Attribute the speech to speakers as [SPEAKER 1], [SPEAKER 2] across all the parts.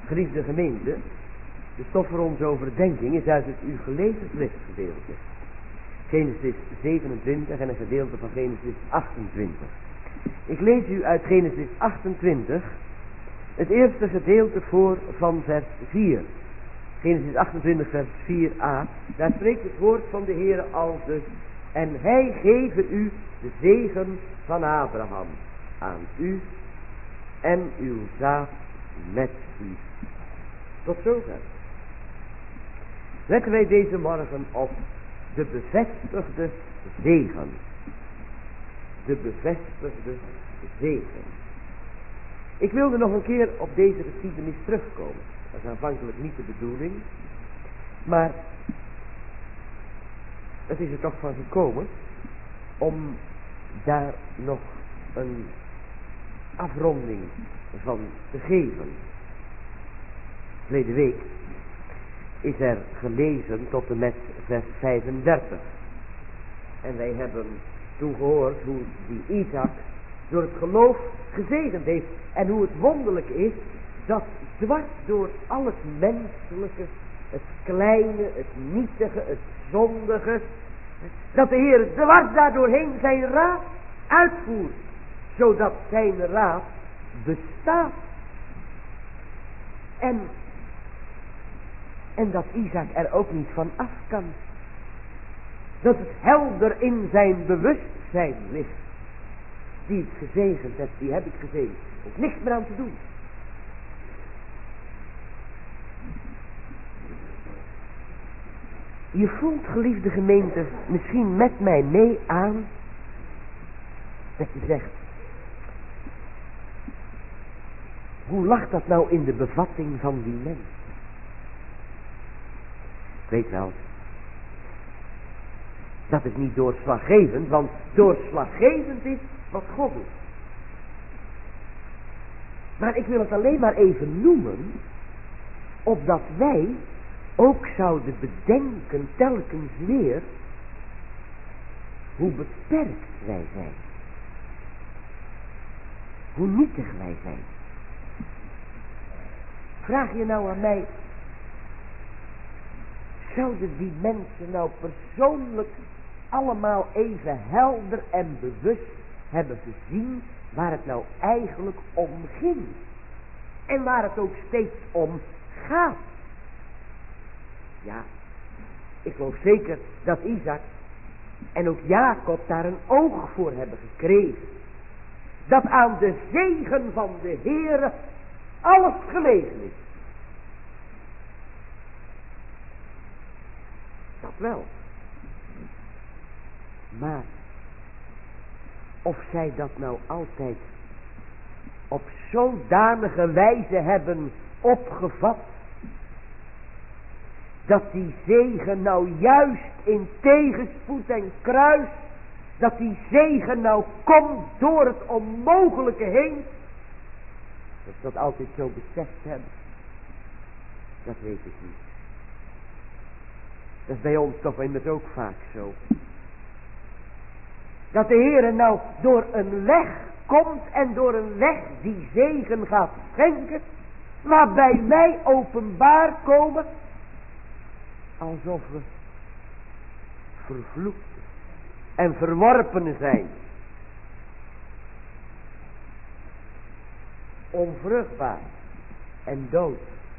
[SPEAKER 1] Geliefde gemeente, de stof voor onze overdenking is uit het u gelezen schriftgedeelte. Genesis 27 en een gedeelte van Genesis 28. Ik lees u uit Genesis 28 het eerste gedeelte voor van vers 4. Genesis 28 vers 4a. Daar spreekt het woord van de Heere aldus: en hij geven u de zegen van Abraham aan u en uw zaad met u. Tot zover. Letten wij deze morgen op de bevestigde zegen. De bevestigde zegen. Ik wilde nog een keer op deze geschiedenis terugkomen. Dat is aanvankelijk niet de bedoeling. Maar het is er toch van gekomen om daar nog een afronding van te geven. Verleden week is er gelezen tot en met vers 35. En wij hebben toen gehoord hoe die Isaac door het geloof gezegend heeft. En hoe het wonderlijk is dat dwars door al het menselijke, het kleine, het nietige, het zondige, dat de Heer dwars daardoorheen zijn raad uitvoert. Zodat zijn raad bestaat. En dat Isaac er ook niet van af kan. Dat het helder in zijn bewustzijn ligt. Die ik gezegend heb, die heb ik gezegend. Ook niks meer aan te doen. Je voelt, geliefde gemeente, misschien met mij mee aan dat je zegt: hoe lag dat nou in de bevatting van die mens? Ik weet wel, dat is niet doorslaggevend, want doorslaggevend is wat God doet. Maar ik wil het alleen maar even noemen, opdat wij ook zouden bedenken telkens weer hoe beperkt wij zijn. Hoe nietig wij zijn. Vraag je nou aan mij, zouden die mensen nou persoonlijk allemaal even helder en bewust hebben gezien waar het nou eigenlijk om ging? En waar het ook steeds om gaat? Ja, ik geloof zeker dat Isaac en ook Jacob daar een oog voor hebben gekregen. Dat aan de zegen van de Heere alles gelegen is. Dat wel. Maar of zij dat nou altijd op zodanige wijze hebben opgevat, dat die zegen nou juist in tegenspoed en kruis, dat die zegen nou komt door het onmogelijke heen, dat ze dat altijd zo beseft hebben, dat weet ik niet. Dat is bij ons toch immers ook vaak zo. Dat de Heere nou door een weg komt en door een weg die zegen gaat schenken, waarbij wij openbaar komen alsof we vervloekt en verworpen zijn. Onvruchtbaar en dood.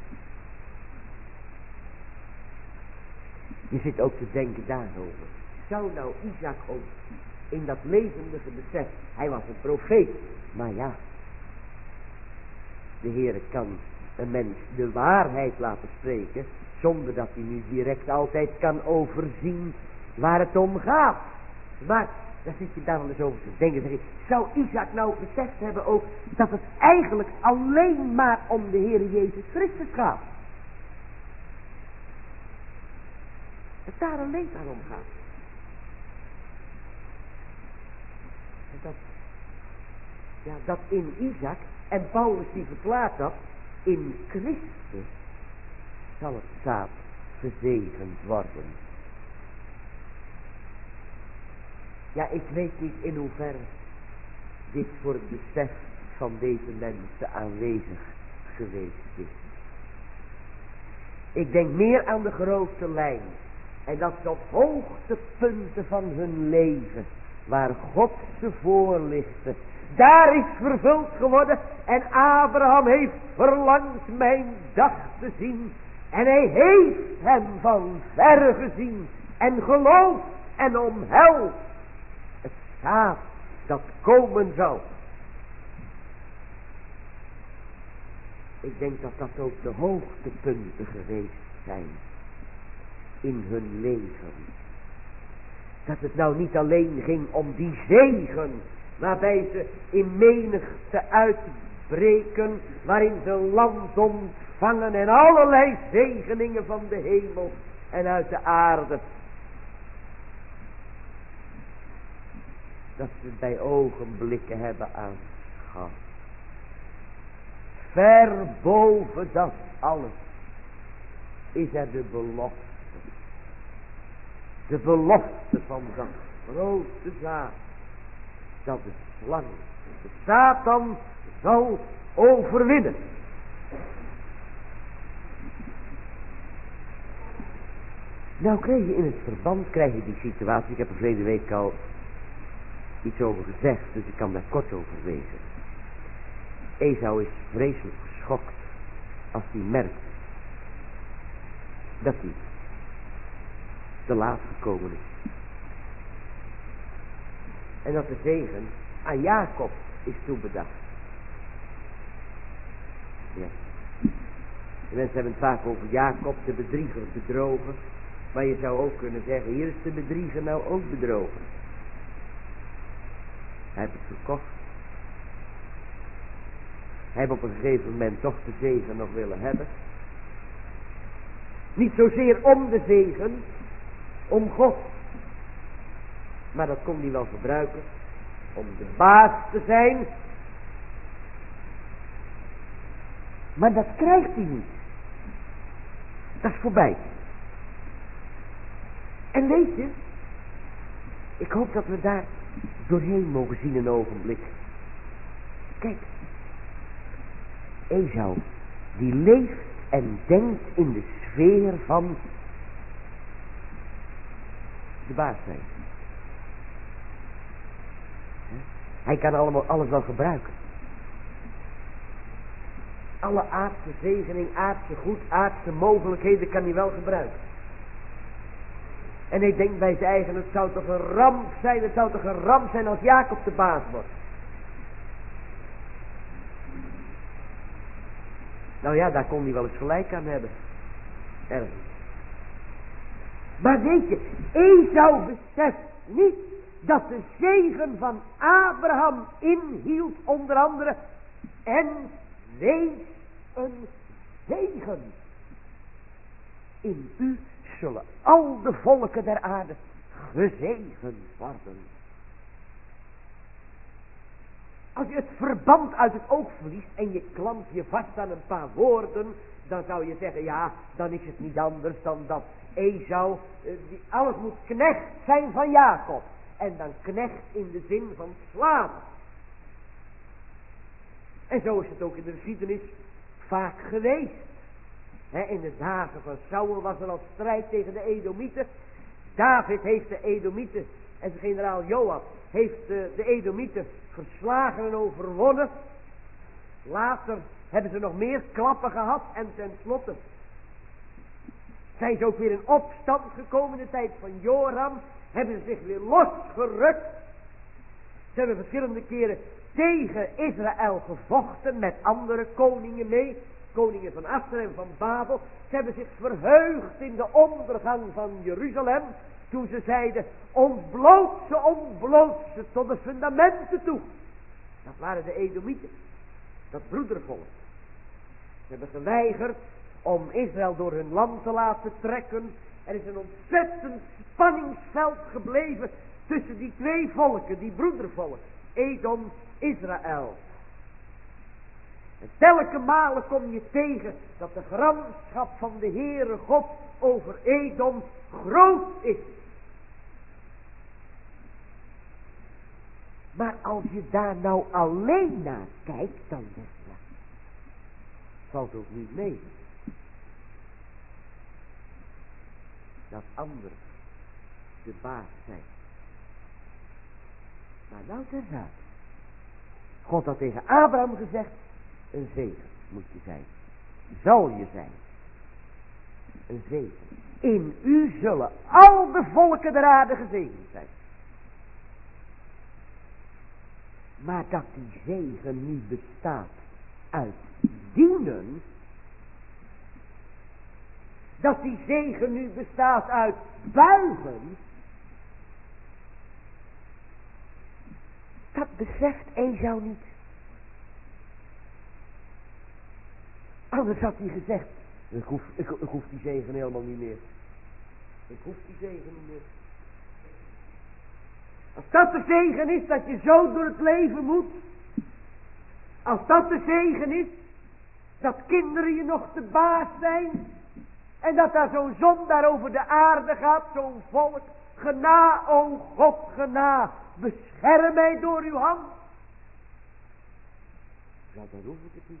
[SPEAKER 1] Je zit ook te denken daarover. Zou nou Isaac ook in dat levendige besef, hij was een profeet, maar ja, de Heere kan een mens de waarheid laten spreken, zonder dat hij nu direct altijd kan overzien waar het om gaat. Maar daar zit je daar wel eens over te denken. Zeg je, zou Isaac nou beseft hebben ook dat het eigenlijk alleen maar om de Heere Jezus Christus gaat? Dat daar alleen maar om gaat. En dat in Isaac, en Paulus die verklaart dat, in Christus zal het zaad gezegend worden. Ja, ik weet niet in hoeverre dit voor het besef van deze mensen aanwezig geweest is. Ik denk meer aan de grote lijn. En dat ze op hoogtepunten van hun leven, waar God ze voorlichtte, daar is vervuld geworden. En Abraham heeft verlangd mijn dag te zien. En hij heeft hem van verre gezien. En geloofd en omhelst het zaad dat komen zou. Ik denk dat dat ook de hoogtepunten geweest zijn in hun leven. Dat het nou niet alleen ging om die zegen, waarbij ze in menigte uitbreken, waarin ze land ontvangen en allerlei zegeningen van de hemel en uit de aarde. Dat ze bij ogenblikken hebben aanschouwd. Ver boven dat alles is er de belofte. De belofte van dat grote zaad. Dat de slang, de Satan, zal overwinnen. Nou krijg je in het verband, die situatie, ik heb er verleden week al iets over gezegd, dus ik kan daar kort over wezen. Esau is vreselijk geschokt als hij merkt dat hij te laat gekomen is. En dat de zegen aan Jacob is toebedacht. Ja. De mensen hebben het vaak over Jacob, de bedrieger, bedrogen. Maar je zou ook kunnen zeggen, hier is de bedrieger nou ook bedrogen. Hij heeft het verkocht. Hij heeft op een gegeven moment toch de zegen nog willen hebben. Niet zozeer om de zegen, om God. Maar dat kon hij wel gebruiken om de baas te zijn. Maar dat krijgt hij niet. Dat is voorbij. En weet je, ik hoop dat we daar doorheen mogen zien een ogenblik. Kijk, Esau, die leeft en denkt in de sfeer van de baas zijn. Hij kan allemaal alles wel gebruiken. Alle aardse zegening, aardse goed, aardse mogelijkheden kan hij wel gebruiken. En hij denkt bij zijn eigen, het zou toch een ramp zijn als Jacob de baas wordt. Nou ja, daar kon hij wel eens gelijk aan hebben. Ergens. Maar weet je, Esau beseft niet dat de zegen van Abraham inhield onder andere en wees een zegen. In u zullen al de volken der aarde gezegend worden. Als je het verband uit het oog verliest en je klampt je vast aan een paar woorden, dan zou je zeggen, ja, dan is het niet anders dan dat Esau, die alles moet knecht zijn van Jacob. En dan knecht in de zin van slaaf. En zo is het ook in de geschiedenis vaak geweest. In de dagen van Saul was er al strijd tegen de Edomieten. David heeft de Edomieten en de generaal Joab heeft de Edomieten verslagen en overwonnen. Later hebben ze nog meer klappen gehad en tenslotte zijn ze ook weer in opstand gekomen in de tijd van Joram. Hebben ze zich weer losgerukt. Ze hebben verschillende keren tegen Israël gevochten met andere koningen mee. Koningen van Assur en van Babel. Ze hebben zich verheugd in de ondergang van Jeruzalem. Toen ze zeiden, ontbloot ze tot de fundamenten toe. Dat waren de Edomieten. Dat broedervolk. Ze hebben geweigerd om Israël door hun land te laten trekken. Er is een ontzettend spanningsveld gebleven tussen die twee volken, die broedervolk. Edom, Israël. En telke malen kom je tegen dat de gramschap van de Heere God over Edom groot is. Maar als je daar nou alleen naar kijkt, dan valt ook niet mee. dat anderen de baas zijn. Maar nou terzijde. God had tegen Abraham gezegd, een zegen moet je zijn. Zal je zijn. Een zegen. In u zullen al de volken der aarde gezegend zijn. Maar dat die zegen niet bestaat uit dienen. Dat die zegen nu bestaat uit buigen. Dat beseft Esau niet. Anders had hij gezegd, ik hoef die zegen helemaal niet meer. Ik hoef die zegen niet meer. Als dat de zegen is dat je zo door het leven moet. Als dat de zegen is dat kinderen je nog de baas zijn. En dat daar zo'n zondaar over de aarde gaat, zo'n volk. Gena, o God, gena, bescherm mij door uw hand. Ja, dan hoef ik het niet.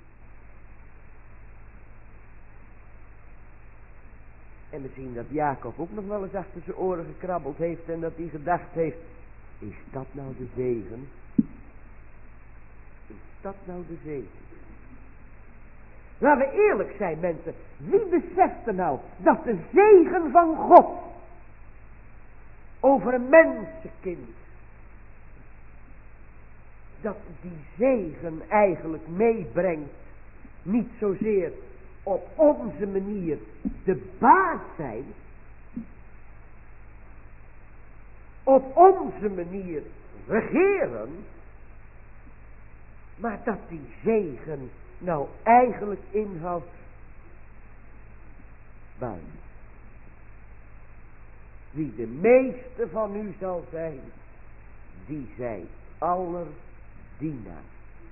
[SPEAKER 1] En misschien dat Jacob ook nog wel eens achter zijn oren gekrabbeld heeft en dat hij gedacht heeft, is dat nou de zegen? Is dat nou de zegen? Laten we eerlijk zijn, mensen. Wie beseft er nou dat de zegen van God over een mensenkind, dat die zegen eigenlijk meebrengt, niet zozeer op onze manier de baas zijn, op onze manier regeren, maar dat die zegen nou eigenlijk inhoudt buiten. Wie de meeste van u zal zijn, die zij aller dienaar.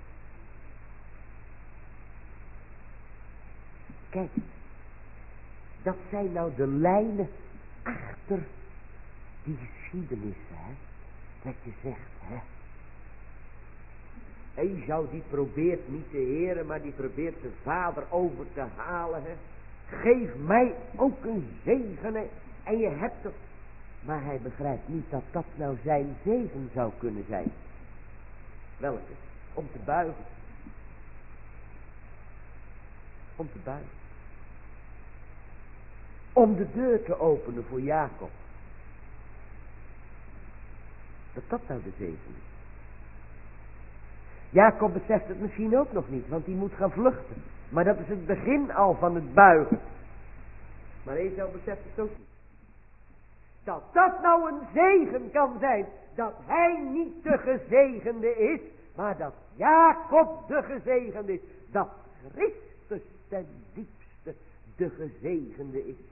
[SPEAKER 1] Kijk, dat zijn nou de lijnen achter die geschiedenissen, hè. Dat je zegt, hè. Esau die probeert niet te heren, maar die probeert zijn vader over te halen, hè. Geef mij ook een zegen, hè. En je hebt het. Maar hij begrijpt niet dat dat nou zijn zegen zou kunnen zijn. Welke? Om te buigen. Om te buigen. Om de deur te openen voor Jacob. Dat nou de zegen is. Jacob beseft het misschien ook nog niet, want hij moet gaan vluchten. Maar dat is het begin al van het buigen. Maar Esau beseft het ook niet. Dat dat nou een zegen kan zijn, dat hij niet de gezegende is, maar dat Jacob de gezegende is. Dat Christus ten diepste de gezegende is.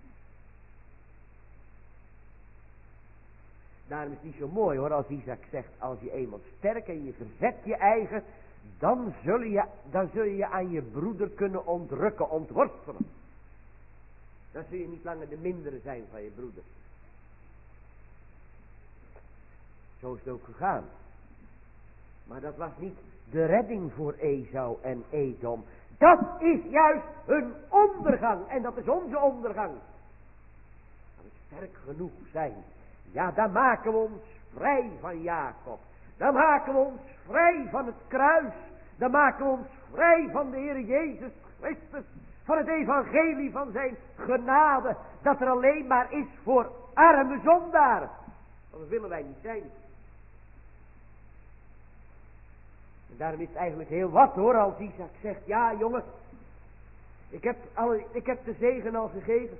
[SPEAKER 1] Daarom is het niet zo mooi hoor, als Isaac zegt, als je eenmaal sterk en je verzet je eigen, dan zul je je aan je broeder kunnen ontrukken, ontworstelen. Dan zul je niet langer de mindere zijn van je broeder. Zo is het ook gegaan. Maar dat was niet de redding voor Esau en Edom. Dat is juist hun ondergang. En dat is onze ondergang. Dat we sterk genoeg zijn. Ja, dan maken we ons vrij van Jacob. Dan maken we ons vrij van het kruis. Dan maken we ons vrij van de Heer Jezus Christus. Van het evangelie van zijn genade. Dat er alleen maar is voor arme zondaren. Want dat willen wij niet zijn. En daarom is het eigenlijk heel wat hoor, als Isaac zegt, ja jongen, ik heb de zegen al gegeven.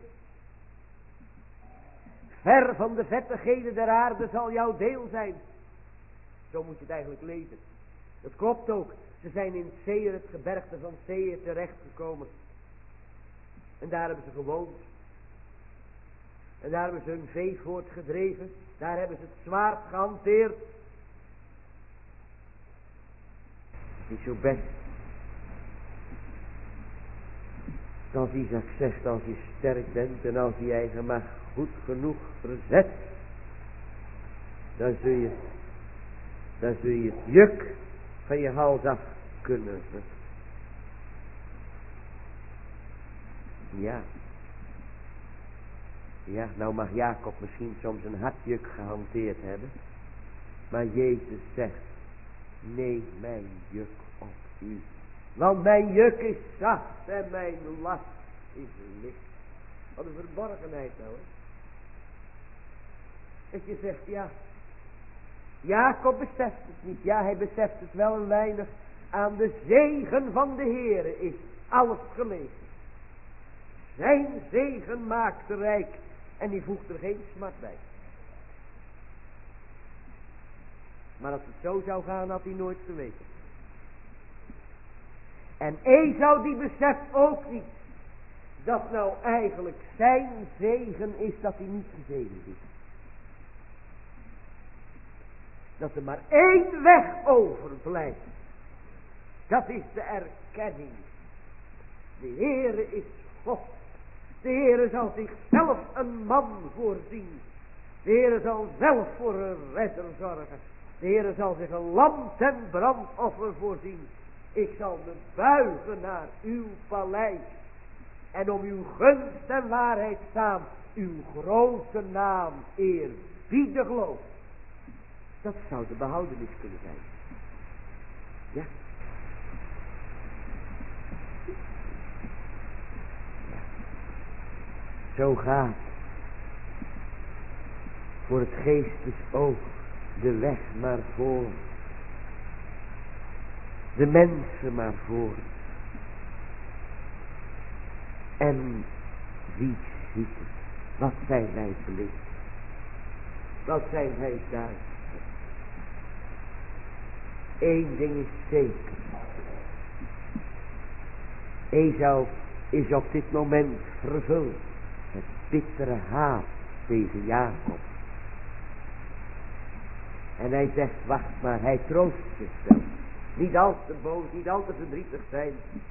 [SPEAKER 1] Ver van de vettigheden der aarde zal jouw deel zijn. Zo moet je het eigenlijk lezen. Dat klopt ook. Ze zijn in Seir, het gebergte van Seir, terechtgekomen. En daar hebben ze gewoond. En daar hebben ze hun vee voortgedreven. Daar hebben ze het zwaard gehanteerd. Niet zo best. Als Isaac zegt, als je sterk bent en als je eigen macht goed genoeg verzet, dan zul je het juk van je hals af kunnen. Ja. Ja, nou mag Jacob misschien soms een hartjuk gehanteerd hebben. Maar Jezus zegt, neem mijn juk op u. Want mijn juk is zacht en mijn last is licht. Wat een verborgenheid nou, hè. Dat je zegt, ja, Jacob beseft het niet. Ja, hij beseft het wel een weinig. Aan de zegen van de Heere is alles gelegen. Zijn zegen maakt rijk en die voegt er geen smart bij. Maar als het zo zou gaan, had hij nooit geweten. En Esau die beseft ook niet dat nou eigenlijk zijn zegen is dat hij niet gezegend is. Dat er maar één weg overblijft. Dat is de erkenning. De Heere is God. De Heere zal zichzelf een man voorzien. De Heere zal zelf voor een redder zorgen. De Heere zal zich een lam ten brandoffer voorzien. Ik zal me buigen naar uw paleis. En om uw gunst en waarheid staan. Uw grote naam eerbiedig loof. Dat zou de behoudenis kunnen zijn. Ja. Zo gaat voor het geestesoog de weg maar voor. De mensen maar voor. En wie ziet het? Wat zijn wij blind? Wat zijn wij duister? Eén ding is zeker. Esau is op dit moment vervuld met bittere haat tegen Jacob. En hij zegt, wacht maar, hij troost zichzelf. Niet al te boos, niet al te verdrietig zijn.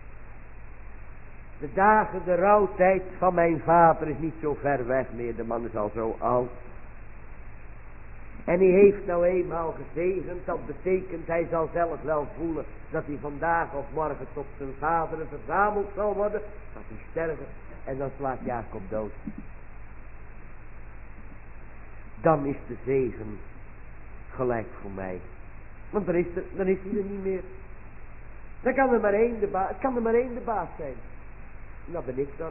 [SPEAKER 1] De dagen, de rouwtijd van mijn vader is niet zo ver weg meer. De man is al zo oud. En hij heeft nou eenmaal gezegend. Dat betekent, hij zal zelf wel voelen dat hij vandaag of morgen tot zijn vader verzameld zal worden. Dat hij sterven. En dan slaat Jacob dood. Dan is de zegen gelijk voor mij. Want dan is hij er niet meer. Dan kan er maar één de baas zijn. En dat ben ik dan.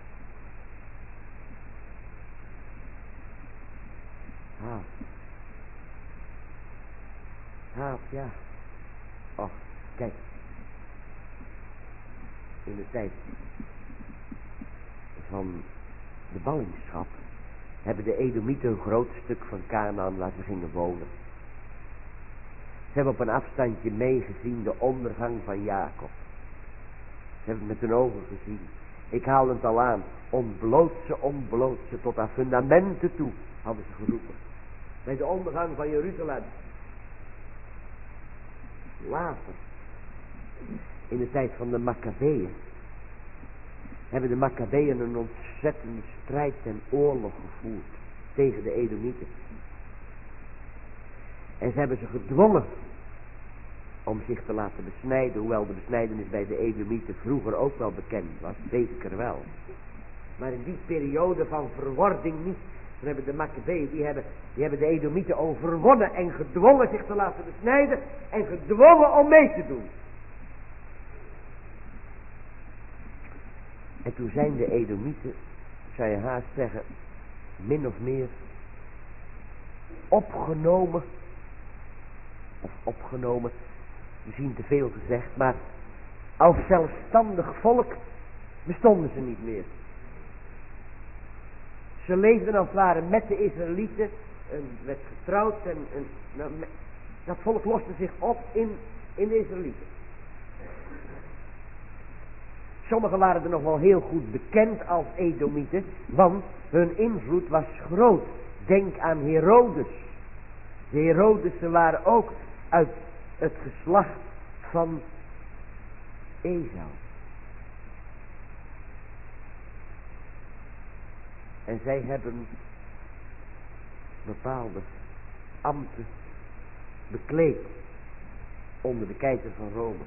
[SPEAKER 1] Haat, ja. Och, kijk. In de tijd van de ballingschap hebben de Edomieten een groot stuk van Kanaan waar ze gingen wonen. Ze hebben op een afstandje meegezien de ondergang van Jacob. Ze hebben het met hun ogen gezien. Ik haal het al aan. Ontbloot ze tot aan fundamenten toe, hadden ze geroepen. Bij de ondergang van Jeruzalem. Later, in de tijd van de Maccabeeën, hebben de Maccabeeën een ontzettende strijd en oorlog gevoerd tegen de Edomieten. En ze hebben ze gedwongen om zich te laten besnijden, hoewel de besnijdenis bij de Edomieten vroeger ook wel bekend was, zeker wel. Maar in die periode van verwording niet. Dan hebben de Maccabeeën, die hebben de Edomieten overwonnen en gedwongen zich te laten besnijden en gedwongen om mee te doen. En toen zijn de Edomieten, zou je haast zeggen, min of meer opgenomen, misschien te veel gezegd, maar als zelfstandig volk bestonden ze niet meer. Ze leefden als het ware met de Israëlieten, werd getrouwd en dat volk loste zich op in de Israëlieten. Sommigen waren er nog wel heel goed bekend als Edomieten, want hun invloed was groot. Denk aan Herodes. De Herodesen waren ook uit het geslacht van Esau. En zij hebben bepaalde ambten bekleed onder de keizer van Rome.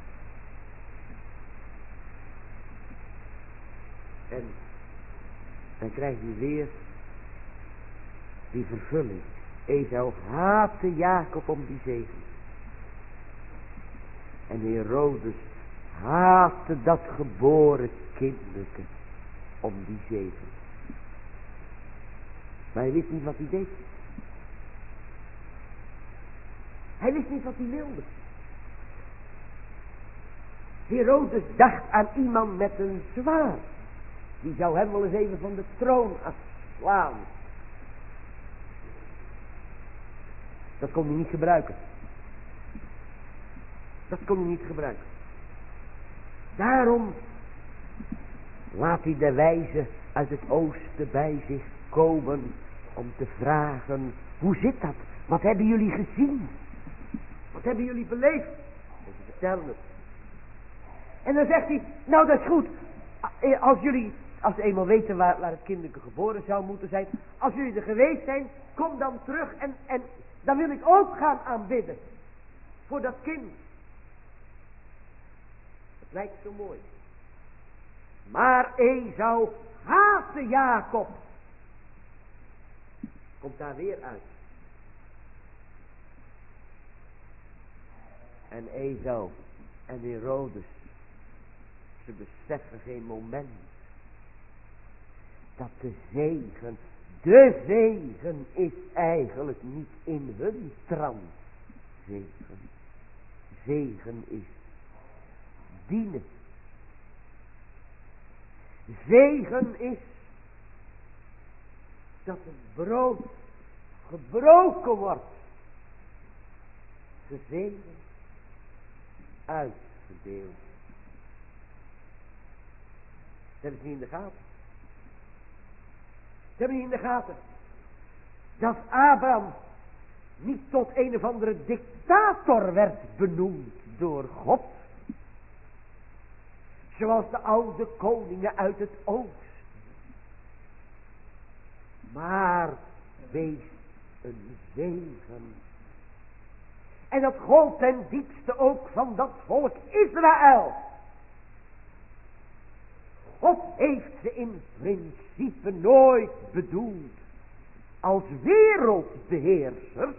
[SPEAKER 1] En Dan krijg je weer die vervulling. Esau haatte Jacob om die zegen. En Herodes haatte dat geboren kinderke om die zegen. Maar hij wist niet wat hij deed. Hij wist niet wat hij wilde. Herodes dacht aan iemand met een zwaard. Die zou hem wel eens even van de troon afslaan. Dat kon hij niet gebruiken. Dat kon hij niet gebruiken. Daarom laat hij de wijze uit het oosten bij zich komen om te vragen: hoe zit dat? Wat hebben jullie gezien? Wat hebben jullie beleefd? En ze vertellen het. En dan zegt hij: nou, dat is goed. Als ze eenmaal weten waar het kinderke geboren zou moeten zijn, als jullie er geweest zijn, kom dan terug en dan wil ik ook gaan aanbidden. Voor dat kind. Het lijkt zo mooi. Maar Esau haatte Jacob. Komt daar weer uit. En Esau en Herodes, ze beseffen geen moment dat de zegen is eigenlijk niet in hun trant zegen. Zegen is dienen. Zegen is dat het brood gebroken wordt. Gezegend, uitgedeeld. Dat hebben ze niet in de gaten. Ze hebben niet in de gaten dat Abraham niet tot een of andere dictator werd benoemd door God. Zoals de oude koningen uit het oosten. Maar wees een zegen. En dat gold ten diepste ook van dat volk Israël. God heeft ze in principe nooit bedoeld als wereldbeheersers.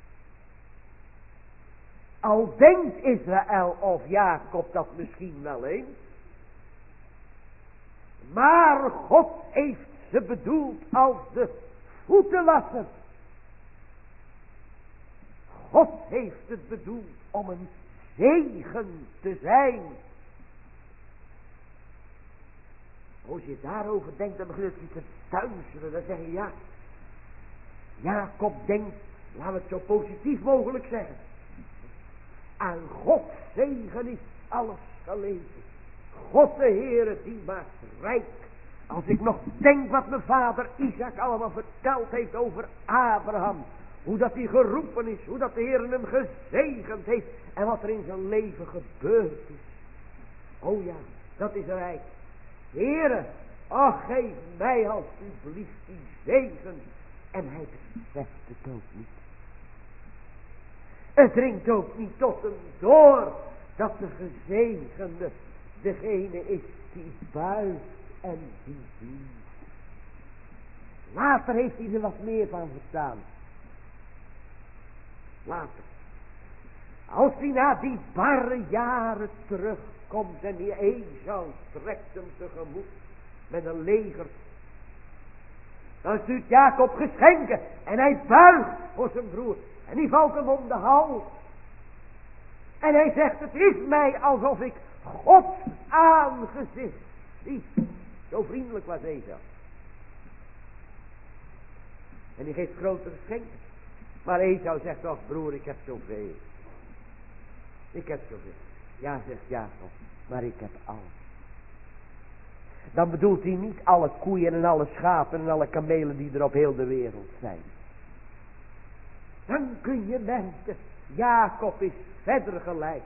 [SPEAKER 1] Al denkt Israël of Jacob dat misschien wel eens. Maar God heeft ze bedoeld als de voetenwassers. God heeft het bedoeld om een zegen te zijn. Als je daarover denkt, dan begint het te tuimelen. Dan zeg je ja. Jacob denkt, laten we het zo positief mogelijk zeggen. Aan Gods zegen is alles gelegen. God de Heere die maakt rijk. Als ik nog denk wat mijn vader Isaac allemaal verteld heeft over Abraham. Hoe dat hij geroepen is. Hoe dat de Heer hem gezegend heeft. En wat er in zijn leven gebeurd is. Oh ja, dat is rijk. Heere, ach geef mij alsjeblieft die zegen. En hij beseft het ook niet. Het dringt ook niet tot hem door. Dat de gezegende degene is die buigt en die dient. Later heeft hij er wat meer van verstaan. Later. Als hij na die barre jaren terugkomt en die Esau trekt hem tegemoet met een leger. Dan stuurt Jacob geschenken en hij buigt voor zijn broer. En die valt hem om de hals. En hij zegt, het is mij alsof ik Gods aangezicht zie. Zo vriendelijk was Esau. En die geeft grote geschenken. Maar Esau zegt, ach broer, ik heb zoveel. Ik heb zoveel. Ja, zegt Jacob, maar ik heb alles. Dan bedoelt hij niet alle koeien en alle schapen en alle kamelen die er op heel de wereld zijn. Dan kun je merken, Jacob is verder gelijk.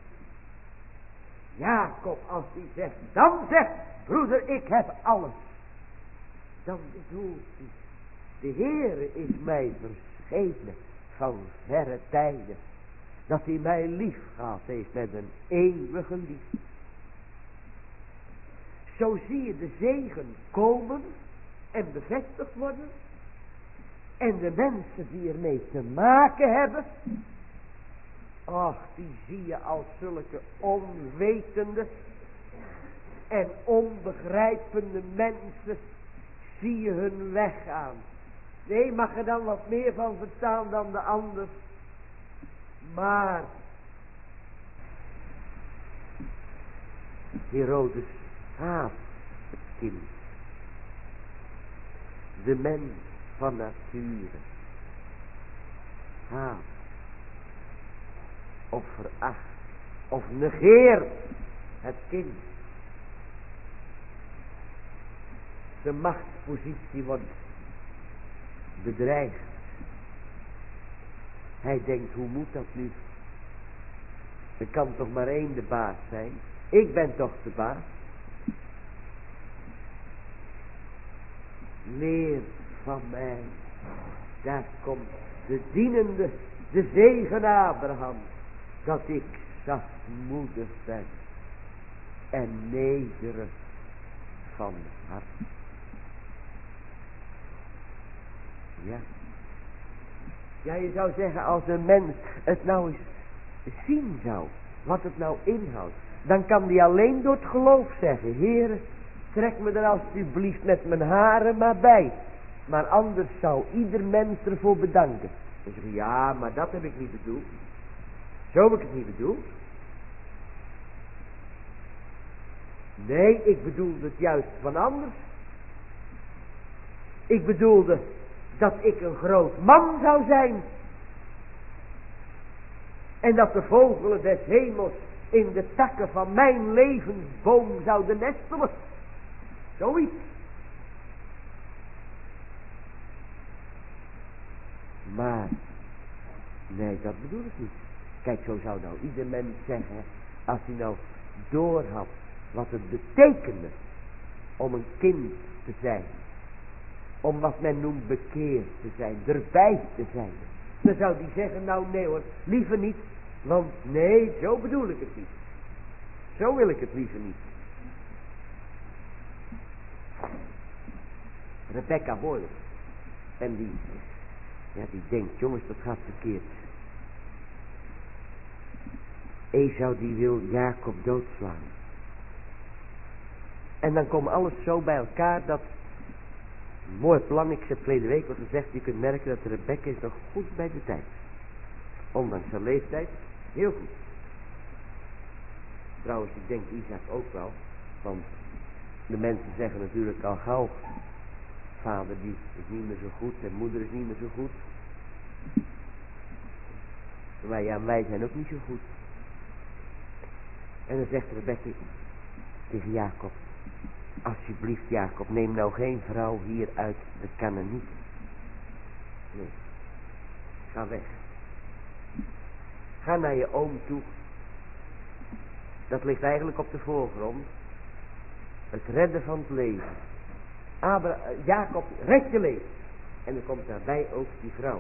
[SPEAKER 1] Jacob, als hij zegt, dan zegt, broeder, ik heb alles. Dan bedoelt hij, de Heere is mij verschenen van verre tijden. Dat hij mij lief gehad heeft met een eeuwige liefde. Zo zie je de zegen komen en bevestigd worden. En de mensen die ermee te maken hebben, ach, die zie je als zulke onwetende en onbegrijpende mensen, zie je hun weggaan. Nee, mag er dan wat meer van verstaan dan de ander. Maar Herodes haat het kind. De mens van nature haat of veracht of negeert het kind. Zijn machtspositie wordt bedreigd. Hij denkt, hoe moet dat nu? Er kan toch maar één de baas zijn. Ik ben toch de baas. Leer van mij. Daar komt de dienende, de zegen Abraham. Dat ik zachtmoedig ben. En nederig van hart. Ja. Ja, je zou zeggen, als een mens het nou eens zien zou, wat het nou inhoudt, dan kan die alleen door het geloof zeggen, Heere, trek me er alsjeblieft met mijn haren maar bij. Maar anders zou ieder mens ervoor bedanken. Dan zeg je, ja, maar dat heb ik niet bedoeld. Zo heb ik het niet bedoeld. Nee, ik bedoelde het juist van anders. Ik bedoelde dat ik een groot man zou zijn. En dat de vogelen des hemels in de takken van mijn levensboom zouden nestelen. Zoiets. Maar, nee, dat bedoel ik niet. Kijk, zo zou nou ieder mens zeggen, als hij nou doorhad wat het betekende om een kind te zijn. Om wat men noemt bekeerd te zijn, erbij te zijn. Dan zou die zeggen, nou nee hoor, liever niet. Want nee, zo bedoel ik het niet. Zo wil ik het liever niet. Rebecca Boyle. En die denkt, jongens, dat gaat verkeerd. Esau die wil Jacob doodslaan. En dan komt alles zo bij elkaar dat, mooi plan, ik heb verleden week wat gezegd, je kunt merken dat Rebecca is nog goed bij de tijd. Ondanks haar leeftijd, heel goed. Trouwens, ik denk Isaac ook wel, want de mensen zeggen natuurlijk al gauw, vader die is niet meer zo goed en moeder is niet meer zo goed. Wij zijn ook niet zo goed. En dan zegt Rebecca tegen Jacob, alsjeblieft Jacob, neem nou geen vrouw hier uit de Kanaaniet. Nee, ga weg. Ga naar je oom toe. Dat ligt eigenlijk op de voorgrond. Het redden van het leven. Jacob, red je leven. En dan komt daarbij ook die vrouw.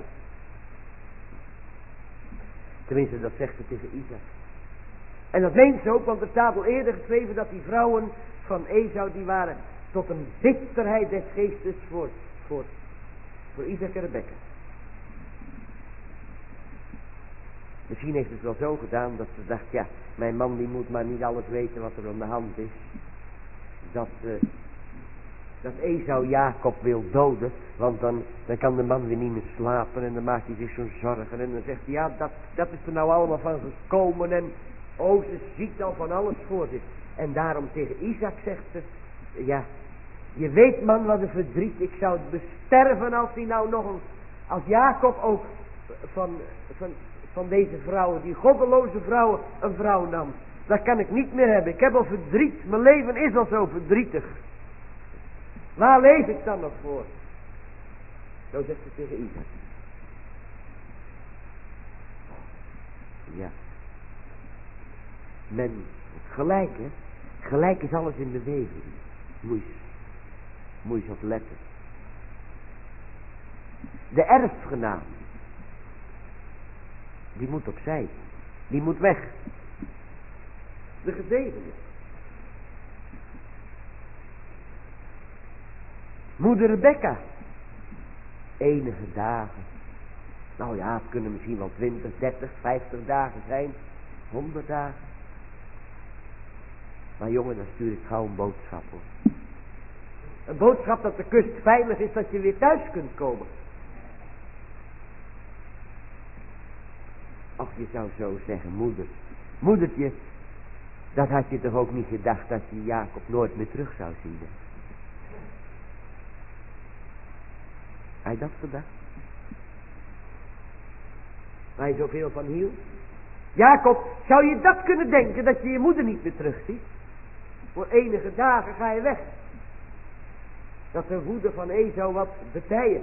[SPEAKER 1] Tenminste, dat zegt ze tegen Isaac. En dat meent ze ook, want er staat al eerder geschreven dat die vrouwen van Esau, die waren tot een bitterheid des geestes voor Isaac en Rebecca. Misschien heeft het wel zo gedaan dat ze dacht, ja, mijn man die moet maar niet alles weten wat er aan de hand is. Dat Esau Jacob wil doden, want dan kan de man weer niet meer slapen en dan maakt hij zich zo'n zorgen. En dan zegt hij, ja, dat is er nou allemaal van gekomen en ze ziet al van alles voor zich. En daarom tegen Isaac zegt ze, ja, je weet man wat een verdriet, ik zou besterven als hij nou nog als Jacob ook van deze vrouwen, die goddeloze vrouwen, een vrouw nam. Dat kan ik niet meer hebben, ik heb al verdriet, mijn leven is al zo verdrietig. Waar leef ik dan nog voor? Zo zegt ze tegen Isaac. Ja. Gelijk hè. Gelijk is alles in beweging. Moet je eens op letten. De erfgenaam. Die moet opzij. Die moet weg. De gezegende. Moeder Rebecca. Enige dagen. Nou ja, het kunnen misschien wel 20, 30, 50 dagen zijn. 100 dagen. Maar jongen, dan stuur ik gauw een boodschap hoor. Een boodschap dat de kust veilig is, dat je weer thuis kunt komen. Ach, je zou zo zeggen, moeder. Moedertje, dat had je toch ook niet gedacht dat je Jacob nooit meer terug zou zien. Hè? Had je dat gedacht? Waar je zoveel van hield? Jacob, zou je dat kunnen denken, dat je je moeder niet meer terugziet? Voor enige dagen ga je weg. Dat de woede van Esau wat betijen.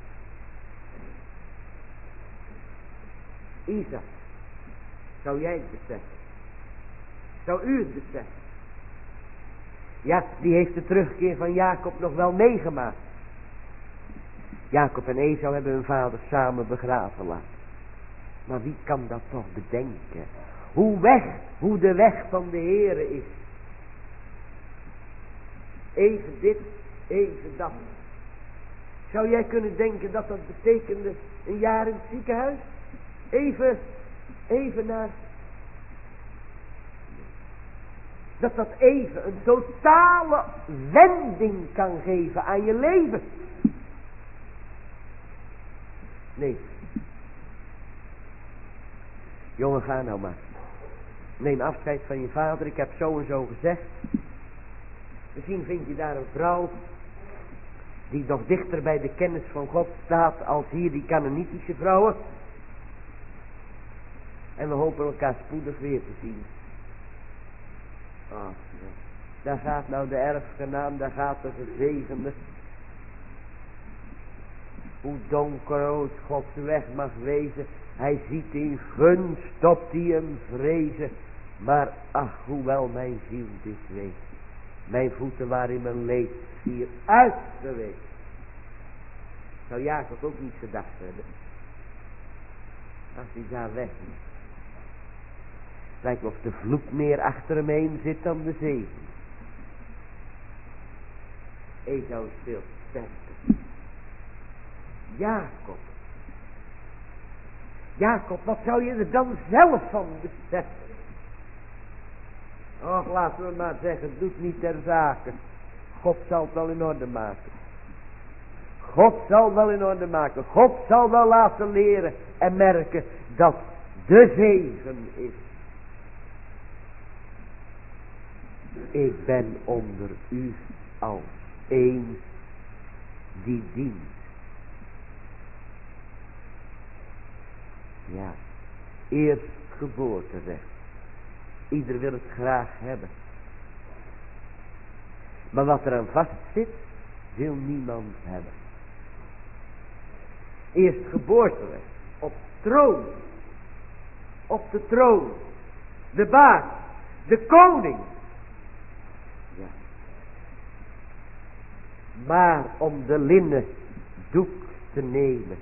[SPEAKER 1] Isaac, zou jij het beseffen? Zou u het beseffen? Ja, die heeft de terugkeer van Jacob nog wel meegemaakt. Jacob en Esau hebben hun vader samen begraven laten. Maar wie kan dat toch bedenken? Hoe de weg van de Heere is. Even dit, even dat. Zou jij kunnen denken dat dat betekende een jaar in het ziekenhuis? Even naar... Dat even een totale wending kan geven aan je leven. Nee. Jongen, ga nou maar. Neem afscheid van je vader. Ik heb zo en zo gezegd. Misschien vind je daar een vrouw die nog dichter bij de kennis van God staat als hier die Canaanitische vrouwen. En we hopen elkaar spoedig weer te zien. Ach, daar gaat nou de erfgenaam, daar gaat de gezegende. Hoe donkerrood Gods weg mag wezen. Hij ziet in gunst op die hem vrezen. Maar ach, hoewel mijn ziel dit weet. Mijn voeten waarin mijn leed hier uitgeweest. Zou Jacob ook niet gedacht hebben. Als hij daar weg is. Lijkt of de vloek meer achter hem heen zit dan de zegen. Esau is veel sterker. Jacob, wat zou je er dan zelf van beseffen? Och, laten we maar zeggen, het doet niet ter zake. God zal het wel in orde maken. God zal wel in orde maken. God zal wel laten leren en merken dat de zegen is. Ik ben onder u als een die dient. Ja, eerst geboorterecht. Ieder wil het graag hebben. Maar wat er aan vast zit, wil niemand hebben. Eerst geboorterecht. Op troon. Op de troon. De baas. De koning. Ja. Maar om de linnen doek te nemen.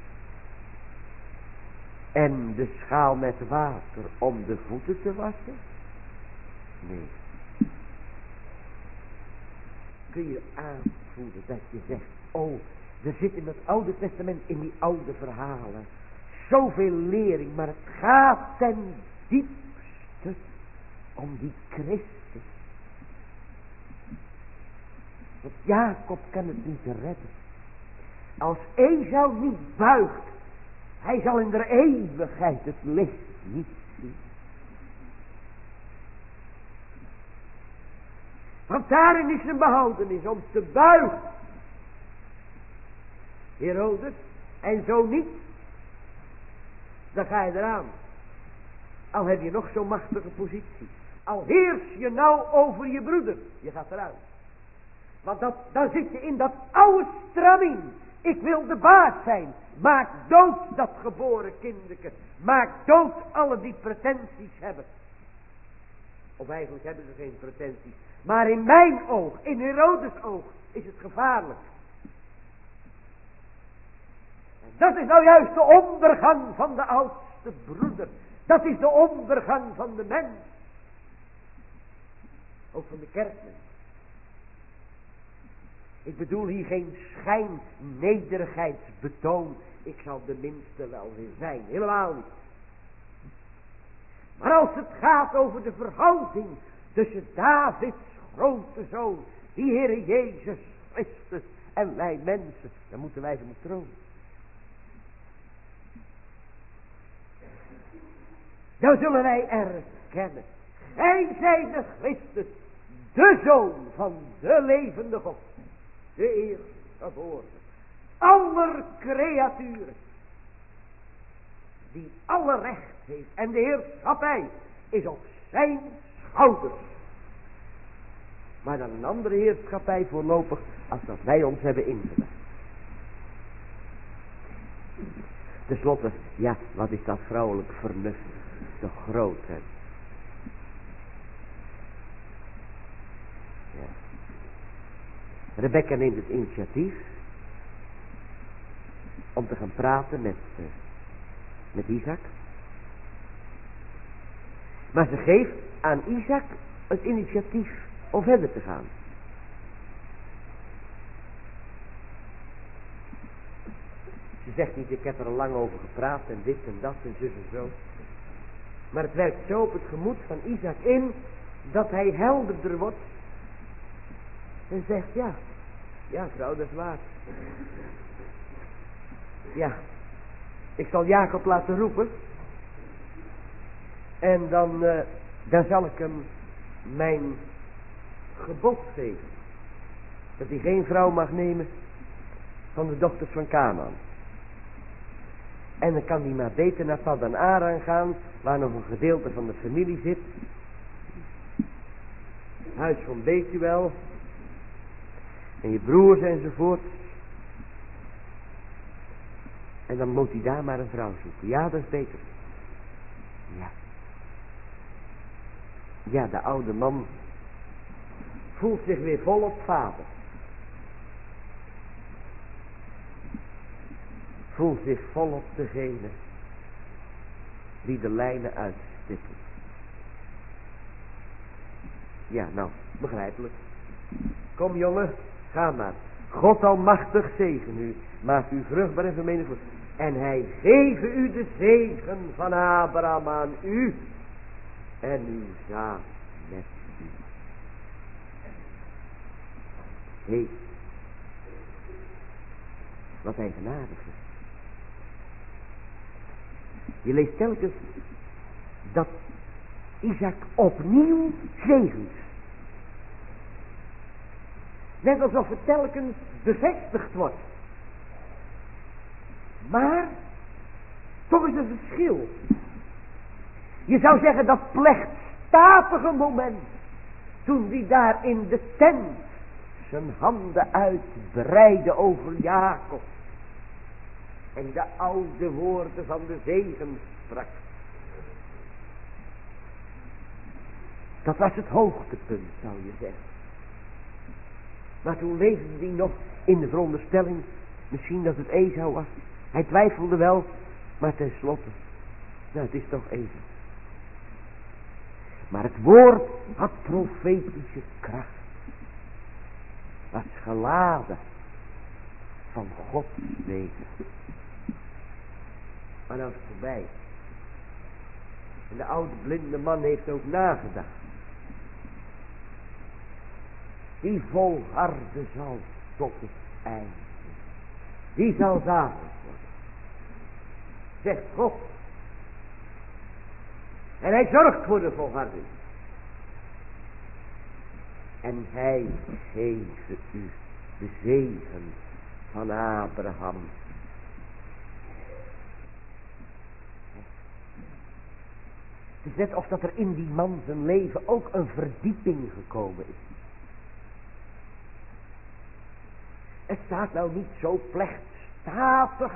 [SPEAKER 1] En de schaal met water om de voeten te wassen? Nee. Kun je aanvoelen dat je zegt, oh, er zit in het Oude Testament, in die oude verhalen, zoveel lering, maar het gaat ten diepste om die Christus. Want Jacob kan het niet redden. Als Esau niet buigt, hij zal in de eeuwigheid het licht niet zien. Want daarin is een behoudenis om te buigen. Herodes, en zo niet, dan ga je eraan. Al heb je nog zo'n machtige positie. Al heers je nou over je broeder, je gaat eruit. Want dan zit je in dat oude stramien. Ik wil de baas zijn. Maak dood dat geboren kinderke. Maak dood alle die pretenties hebben. Of eigenlijk hebben ze geen pretenties. Maar in mijn oog, in Herodes oog, is het gevaarlijk. En dat is nou juist de ondergang van de oudste broeder. Dat is de ondergang van de mens. Ook van de kerkmens. Ik bedoel hier geen schijnnederigheidsbetoon. Ik zal de minste wel weer zijn. Helemaal niet. Maar als het gaat over de verhouding tussen Davids grote zoon, die Heere Jezus Christus, en wij mensen, dan moeten wij van de troon. Dan zullen wij erkennen, gij zijt de Christus, de Zoon van de levende God, de eerstgeboren, aller creaturen, die alle recht heeft en de heerschappij is op zijn schouders. Maar dan een andere heerschappij voorlopig als dat wij ons hebben ingelegd. Ten slotte, ja, wat is dat vrouwelijk vernuft toch groot, hè? Ja. Rebecca neemt het initiatief om te gaan praten met Isaac. Maar ze geeft aan Isaac het initiatief om verder te gaan. Ze zegt niet, ik heb er al lang over gepraat en dit en dat en zus en zo. Maar het werkt zo op het gemoed van Isaac in, dat hij helderder wordt. En zegt, ja vrouw, dat is waar. Ja, ik zal Jacob laten roepen. En dan zal ik hem mijn gebod geven. Dat hij geen vrouw mag nemen van de dochters van Kanaan. En dan kan hij maar beter naar Paddan Aram gaan, waar nog een gedeelte van de familie zit. Huis van Betuel. En je broers enzovoort. En dan moet hij daar maar een vrouw zoeken. Ja, dat is beter. Ja. Ja, de oude man voelt zich weer volop vader. Voelt zich volop degene die de lijnen uitstippelt. Ja, nou, begrijpelijk. Kom jongen, ga maar. God almachtig zegen u. Maak u vruchtbaar en vermenigvuldigd. En hij geven u de zegen van Abraham aan u. En uw zaad met u. Hé, wat eigenaardig is. Je leest telkens dat Isaac opnieuw zegent. Net alsof het telkens bevestigd wordt. Maar, toch is er een verschil. Je zou zeggen dat plechtstatige moment, toen die daar in de tent zijn handen uitbreidde over Jacob. En de oude woorden van de zegen sprak. Dat was het hoogtepunt, zou je zeggen. Maar toen leefde hij nog in de veronderstelling, misschien dat het Esau was. Hij twijfelde wel, maar tenslotte, nou het is toch Esau. Maar het woord had profetische kracht. Was geladen van Gods wegen. Maar nou is het voorbij. En de oude blinde man heeft ook nagedacht. Die volharden zal tot het einde. Die zal zalig worden. Zegt God. En hij zorgt voor de volharding. En hij geeft u de zegen van Abraham. Het is net of dat er in die man zijn leven ook een verdieping gekomen is. Het staat nou niet zo plechtstatig.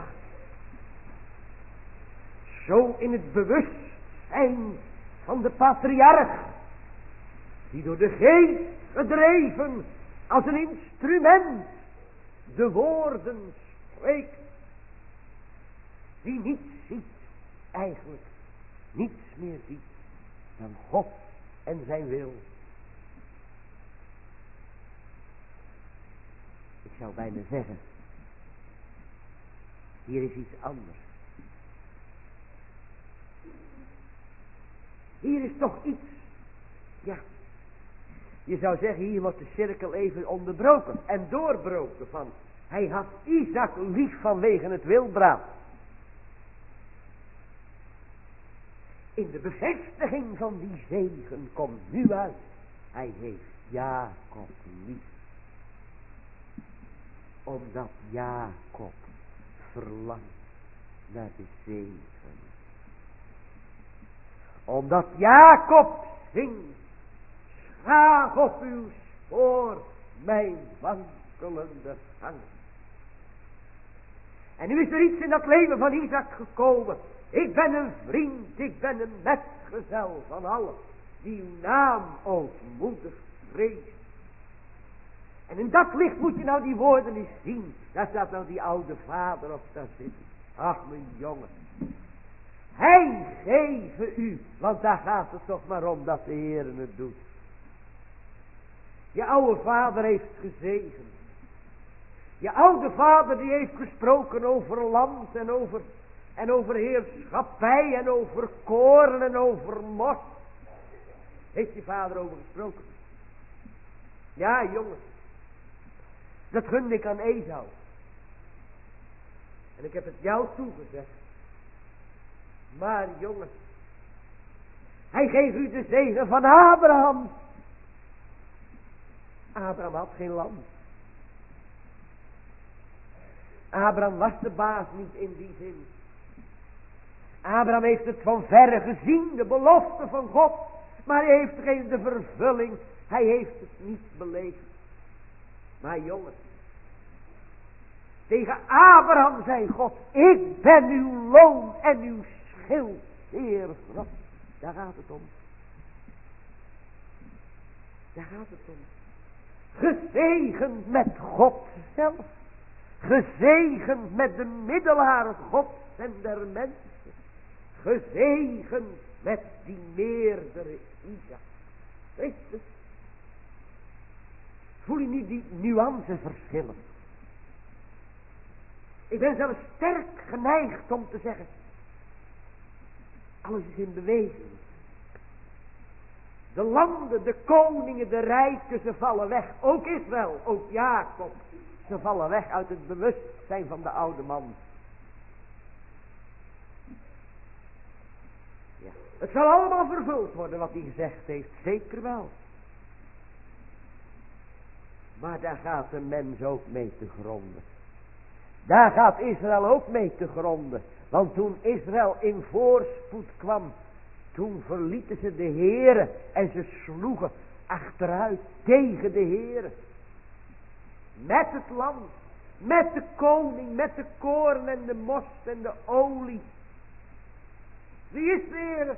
[SPEAKER 1] Zo in het bewustzijn van de patriarch. Die door de geest gedreven als een instrument de woorden spreekt. Die niets ziet, eigenlijk niets meer ziet dan God en zijn wil. zou bijna zeggen, hier is iets anders. Hier is toch iets. Ja. Je zou zeggen, hier wordt de cirkel even onderbroken en doorbroken van. Hij had Isaac lief vanwege het wildbraad. In de bevestiging van die zegen komt nu uit. Hij heeft Jacob lief. Omdat Jacob verlangt naar de zegen. Omdat Jacob zingt. Graag op uw spoor, mijn wankelende gang. En nu is er iets in dat leven van Isaac gekomen. Ik ben een vriend, ik ben een metgezel van allen die uw naam ootmoedig vreest. En in dat licht moet je nou die woorden eens zien. Daar staat nou die oude vader op daar zitten. Ach mijn jongen. Hij geven u, want daar gaat het toch maar om dat de Heer het doet. Je oude vader heeft gezegend. Je oude vader die heeft gesproken over land en over heerschappij en over koren en over mos. Heeft je vader over gesproken? Ja, jongens. Dat gunde ik aan Esau. En ik heb het jou toegezegd. Maar jongens, hij geeft u de zegen van Abraham. Abraham had geen land. Abraham was de baas niet in die zin. Abraham heeft het van verre gezien, de belofte van God. Maar hij heeft geen de vervulling. Hij heeft het niet beleefd. Maar jongens, tegen Abraham zei God, ik ben uw loon en uw schild, Heer God. Daar gaat het om. Daar gaat het om. Gezegend met God zelf. Gezegend met de middelaar God en der mensen. Gezegend met die meerdere Isaac. Christus. Voel je nu die nuanceverschillen? Ik ben zelfs sterk geneigd om te zeggen. Alles is in beweging. De landen, de koningen, de rijken, ze vallen weg. Ook Israël, ook Jacob. Ze vallen weg uit het bewustzijn van de oude man. Ja. Het zal allemaal vervuld worden wat hij gezegd heeft. Zeker wel. Maar daar gaat de mens ook mee te gronden. Daar gaat Israël ook mee te gronden. Want toen Israël in voorspoed kwam, toen verlieten ze de Heere en ze sloegen achteruit tegen de Heere. Met het land, met de koning, met de koorn en de most en de olie. Wie is de Heere?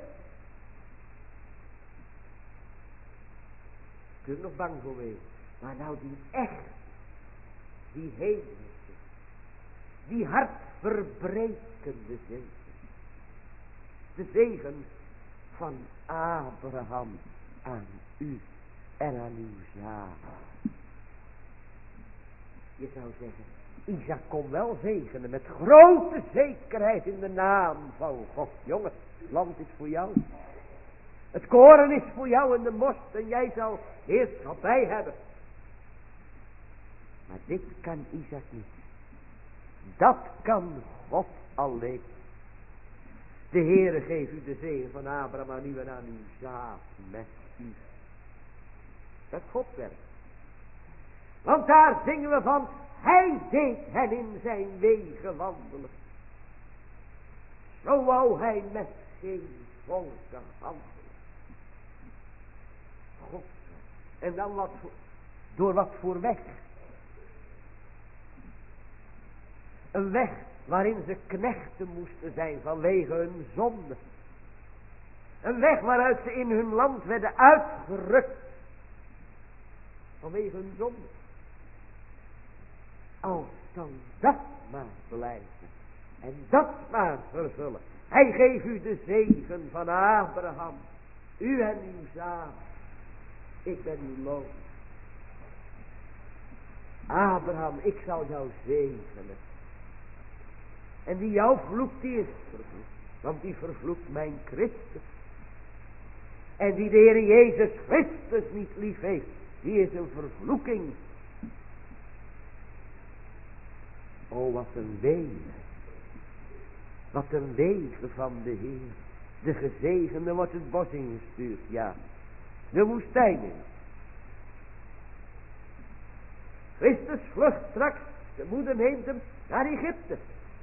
[SPEAKER 1] Kun je er nog bang voor wezen. Maar nou die echt, die hemelse, die hartverbrekende zegen. De zegen van Abraham aan u en aan uw zaad. Je zou zeggen, Isaac kon wel zegenen met grote zekerheid in de naam van God. Jongen, het land is voor jou. Het koren is voor jou en de most en jij zal heerschappij hebben. Maar dit kan Isaac niet. Dat kan God alleen. De Heere geeft u de zegen van Abraham aan u en aan uw zaad met u. Dat God werkt. Want daar zingen we van, hij deed hen in zijn wegen wandelen. Zo wou hij met geen volken handelen. God. En dan door wat voor weg? Een weg waarin ze knechten moesten zijn vanwege hun zonde. Een weg waaruit ze in hun land werden uitgerukt. Vanwege hun zonde. Als dan dat maar blijven. En dat maar vervullen. Hij geeft u de zegen van Abraham. U en uw zaad. Ik ben uw loon. Abraham. Abraham, ik zal jou zegenen. En die jou vloekt, die is vervloekt. Want die vervloekt mijn Christus. En die de Heer Jezus Christus niet lief heeft, die is een vervloeking. O, wat een wegen. Wat een wegen van de Heer. De gezegende wordt het bos ingestuurd, ja. De woestijn in. Christus vlucht straks, de moeder neemt hem naar Egypte.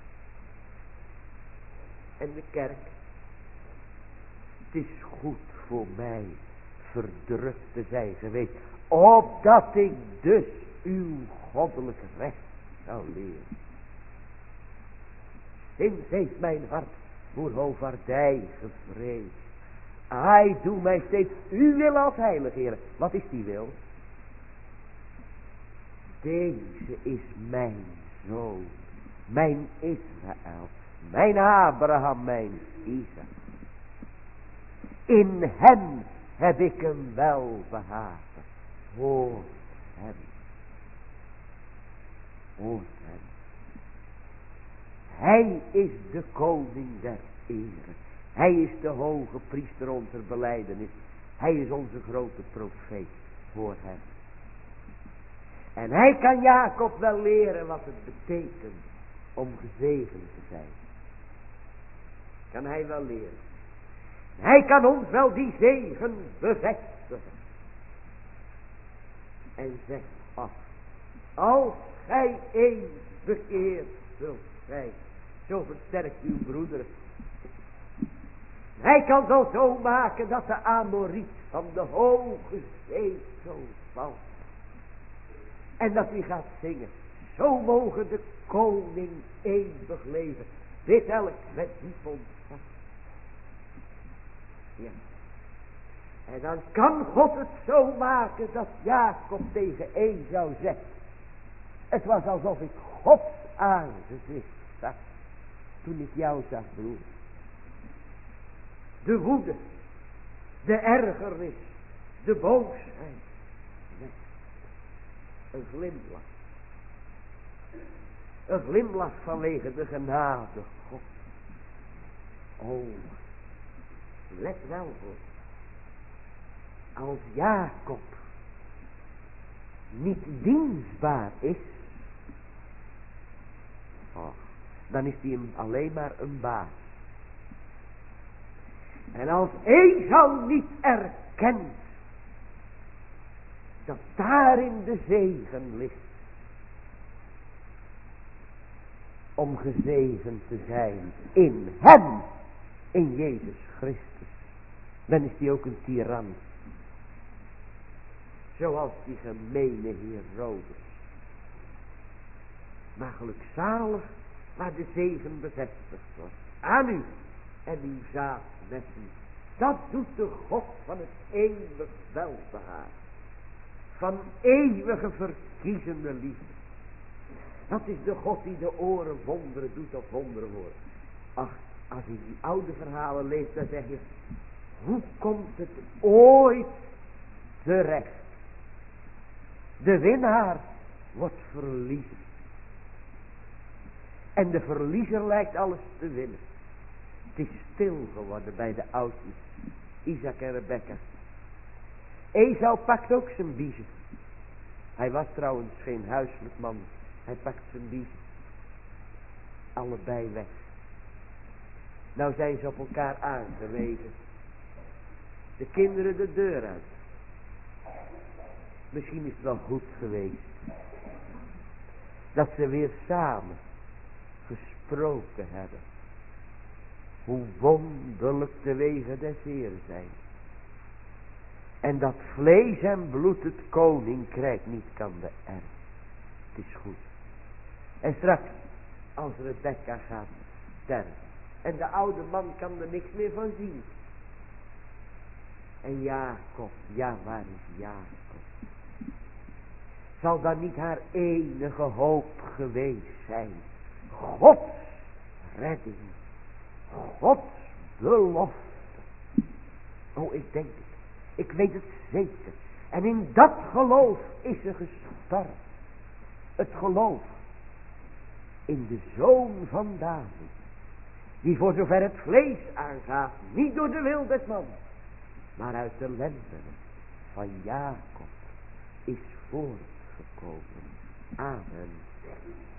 [SPEAKER 1] En de kerk. Het is goed voor mij verdrukt te zijn geweest, opdat ik dus uw goddelijk recht zou leren. Sinds heeft mijn hart voor hovaardij gevreesd. Hij doet mij steeds uw wil als heilig, Heer. Wat is die wil? Deze is mijn zoon, mijn Israël, mijn Abraham, mijn Isaac. In hem heb ik een welbehagen. Hoort hem. Hoort hem. Hij is de koning der ere. Hij is de hoge priester onze belijdenis. Hij is onze grote profeet. Hoor hem. En hij kan Jacob wel leren wat het betekent om gezegend te zijn. Kan hij wel leren. Hij kan ons wel die zegen bevestigen. En zegt, ach, als gij eens bekeerd zult zijn, zo versterkt uw broederen. Hij kan zo maken dat de Amoriet van de hoge zee zo valt. En dat hij gaat zingen. Zo mogen de koning eeuwig leven. Dit elk met diep ontzag. Ja. En dan kan God het zo maken dat Jacob tegen Esau zegt. Het was alsof ik Gods aangezicht zag. Toen ik jou zag, broer. De woede. De ergernis. De boosheid. Nee. Een glimlach. Een glimlach vanwege de genade God. Oh. Let wel voor. Als Jacob niet dienstbaar is. Oh, dan is hij alleen maar een baas. En als Esau niet erkent dat daarin de zegen ligt. Om gezegend te zijn in hem. In Jezus Christus. Dan is hij ook een tiran. Zoals die gemene Herodes. Maar gelukzalig waar de zegen bevestigd wordt. Aan u en uw zaad met u. Dat doet de God van het eeuwig welbehagen. Van eeuwige verkiezende liefde. Dat is de God die de oren wonderen doet of wonderen hoort. Ach, als je die oude verhalen leest, dan zeg je, hoe komt het ooit terecht? De winnaar wordt verliezer. En de verliezer lijkt alles te winnen. Het is stil geworden bij de oudjes, Isaac en Rebekka. Esau pakt ook zijn biezen. Hij was trouwens geen huiselijk man. Hij pakt zijn biezen. Allebei weg. Nou zijn ze op elkaar aangewezen. De kinderen de deur uit. Misschien is het wel goed geweest. Dat ze weer samen gesproken hebben. Hoe wonderlijk de wegen des Heeren zijn. En dat vlees en bloed het koninkrijk niet kan beërven. Het is goed. En straks, als Rebekka gaat sterven. En de oude man kan er niks meer van zien. En Jacob, ja, waar is Jacob? Zal dan niet haar enige hoop geweest zijn? Gods redding. Gods belofte. Oh, ik denk het. Ik weet het zeker. En in dat geloof is ze gestorven. het geloof in de Zoon van David, die voor zover het vlees aangaat, niet door de wil des mans, maar uit de lendenen van Jacob is voortgekomen. Amen.